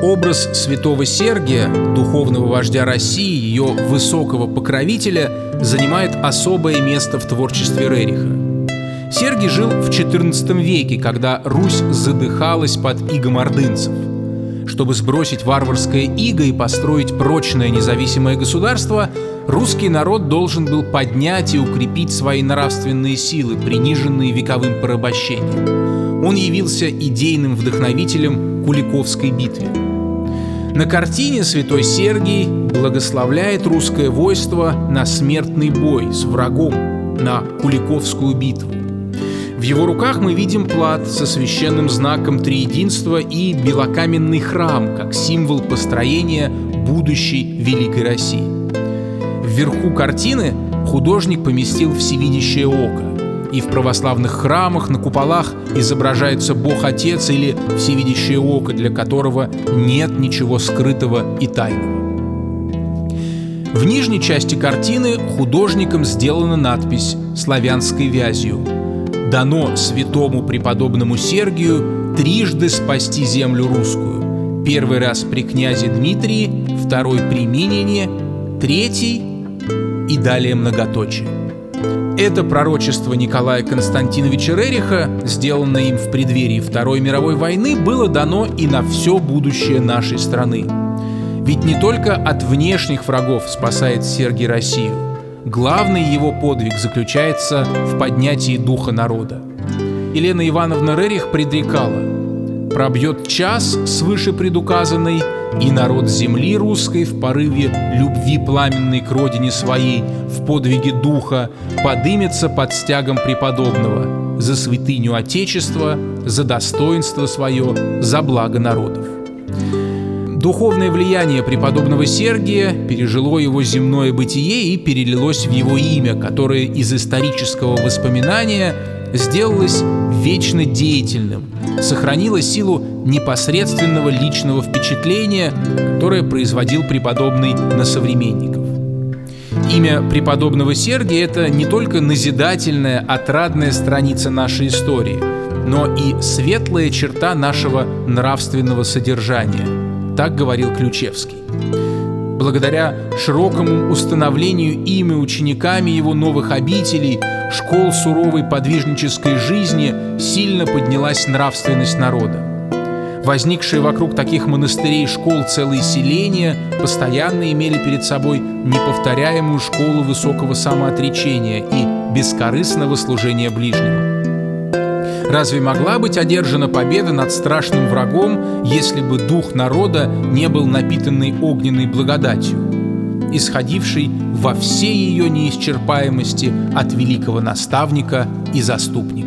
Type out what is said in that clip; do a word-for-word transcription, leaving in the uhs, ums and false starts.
Образ святого Сергия, духовного вождя России, ее высокого покровителя, занимает особое место в творчестве Рериха. Сергий жил в четырнадцатом веке, когда Русь задыхалась под игом ордынцев. Чтобы сбросить варварское иго и построить прочное независимое государство, русский народ должен был поднять и укрепить свои нравственные силы, приниженные вековым порабощением. Он явился идейным вдохновителем Куликовской битвы. На картине святой Сергий благословляет русское войско на смертный бой с врагом, на Куликовскую битву. В его руках мы видим плат со священным знаком Триединства и белокаменный храм, как символ построения будущей Великой России. Вверху картины художник поместил всевидящее око, и в православных храмах на куполах изображается Бог-Отец или всевидящее око, для которого нет ничего скрытого и тайного. В нижней части картины художником сделана надпись славянской вязью: «Дано святому преподобному Сергию трижды спасти землю русскую. Первый раз при князе Дмитрии, второй при Минине, третий» и далее многоточие. Это пророчество Николая Константиновича Рериха, сделанное им в преддверии Второй мировой войны, было дано и на все будущее нашей страны. Ведь не только от внешних врагов спасает Сергий Россию. Главный его подвиг заключается в поднятии духа народа. Елена Ивановна Рерих предрекала: «Пробьет час свыше предуказанный, и народ земли русской в порыве любви пламенной к родине своей, в подвиге духа, подымется под стягом преподобного за святыню Отечества, за достоинство свое, за благо народов». Духовное влияние преподобного Сергия пережило его земное бытие и перелилось в его имя, которое из исторического воспоминания сделалось вечно деятельным, сохранило силу непосредственного личного впечатления, которое производил преподобный на современников. Имя преподобного Сергия – это не только назидательная, отрадная страница нашей истории, но и светлая черта нашего нравственного содержания. Так говорил Ключевский. Благодаря широкому установлению ими учениками его новых обителей, школ суровой подвижнической жизни, сильно поднялась нравственность народа. Возникшие вокруг таких монастырей и школ целые селения постоянно имели перед собой неповторяемую школу высокого самоотречения и бескорыстного служения ближнему. Разве могла быть одержана победа над страшным врагом, если бы дух народа не был напитанный огненной благодатью, исходившей во всей ее неисчерпаемости от великого наставника и заступника?